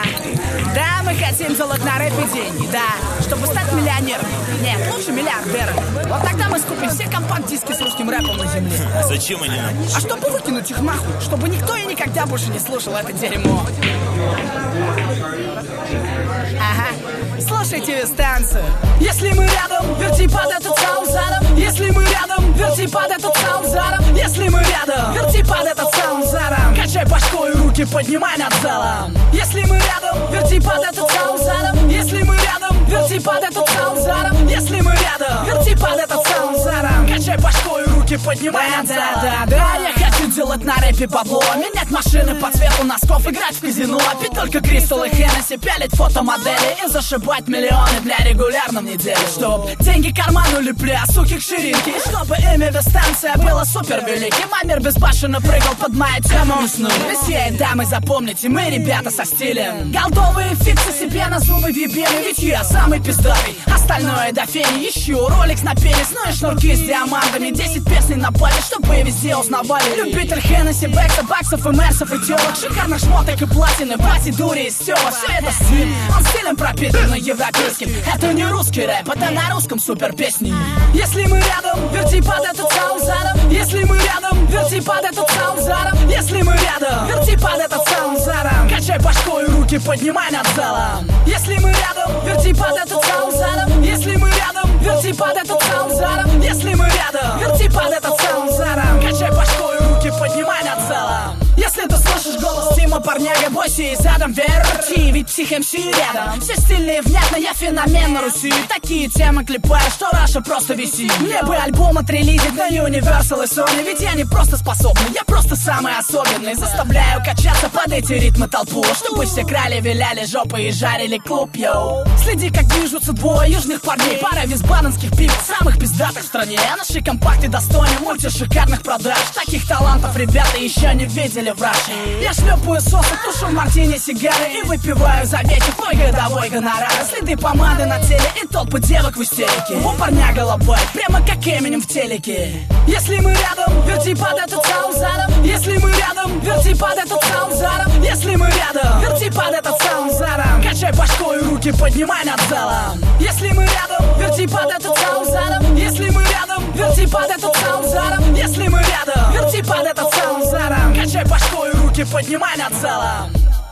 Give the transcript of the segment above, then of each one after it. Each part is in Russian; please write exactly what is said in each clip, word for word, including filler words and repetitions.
Да, мы хотим делать на рэпе деньги, да, чтобы стать миллионером. Нет, лучше миллиардером. Вот тогда мы скупим все компакт-диски с русским рэпом на земле. Зачем они нам? А чтобы выкинуть их нахуй, чтобы никто и никогда больше не слушал это дерьмо. Ага, слушайте станцию. Если мы рядом, верти под этот саунд задом. Если мы рядом, верти под этот саунд задом. Если мы рядом, верти под этот саунд задом. Качай башку и руки поднимай над залом. Если мы рядом, верти под этот саунд задом. Если мы рядом, верти под этот саунд задом. Если мы рядом, верти под этот саунд задом. Качай башку и руки поднимай над залом. Да, да, да, я хочу делать на рэпе бабло. Менять машины по цвету носков, играть в казино. Пить только Кристалл и Хеннесси, пялить фотомодели и зашибать миллионы, бля, регулярно в неделю. Чтоб деньги карману лепля, суки к ширинке. И чтобы имя станция была супер великим, а мир безбашенно прыгал под мою тему мясную. Все дамы, запомните, мы ребята со стилем. Голдовые фиксы себе на зубы вибели, ведь я самый пиздатый, остальное до фени. Ищу роликс на пенис, ну и шнурки с диамантами. Десять песней на пале, чтобы везде узнавали. Любитель Хеннесси, Бекса, баксов и мерсов и телок, шикарных шмоток и платины, бати, дури и стёба. Все это стиль, он стилем пропитан, но европейским. Это не русский рэп, это на русском супер песни. Если мы рядом, верти под этот саунд задом. Если мы рядом, верти под этот саунд задом. Если мы рядом, верти под этот саунд задом. Качай башку и руки поднимай над залом. Если мы рядом, верти под этот саунд задом. Если мы рядом, верти под этот саунд задом. Если мы рядом, верти под этот саунд задом. Качай башку и руки поднимай над залом. Если ты слышишь голос Тима, парняга, бойся и задом верти, ведь псих эм си рядом. Все стильные, внятно, я феномен на Руси. Такие темы клепаю, что Раша просто висит. Мне бы альбом отрелизить на Universal и Sony, ведь я не просто способный, я просто самый особенный. Заставляю качаться под эти ритмы толпу, чтобы все крали, виляли жопы и жарили клуб, йоу. Следи, как движутся двое южных парней, пара висбаденских пиво, самых пиздатых в стране. Наши компакты достойны мультишикарных продаж. Таких талантов ребята еще не видели в Раше. Я шлепаю сосок, тушу в мартине сигары и выпиваю за вечер твой годовой гонорар. Следы помады на теле и толпы девок в истерике. У парня голубой, прямо как Эминем в телеке. Если мы рядом, верти под этот саунд задом. Если мы рядом, верти под этот саунд задом. Если мы рядом, верти под этот саунд задом. Качай башку и руки поднимай над залом. Если мы рядом, верти под этот саунд задом. Если мы рядом, верти под этот саунд задом. Если мы рядом, верти под этот саунд задом. Качай башку и руки поднимай над залом.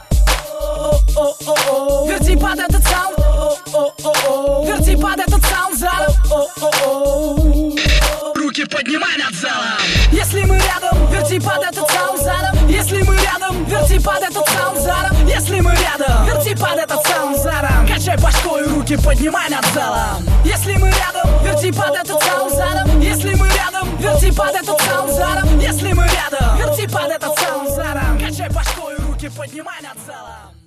Верти под этот саунд. Верти под этот саунд задом. Руки поднимай над залом. Если мы рядом, верти под этот саунд задом. Если мы рядом, верти под этот саунд задом. Если мы рядом, верти под этот саунд задом. Качай башку и руки поднимай над залом. Если мы рядом, верти под этот саунд задом. Если мы рядом, верти под этот саунд задом. Если мы рядом, верти под этот саунд задом. Качай башку и руки поднимай над залом.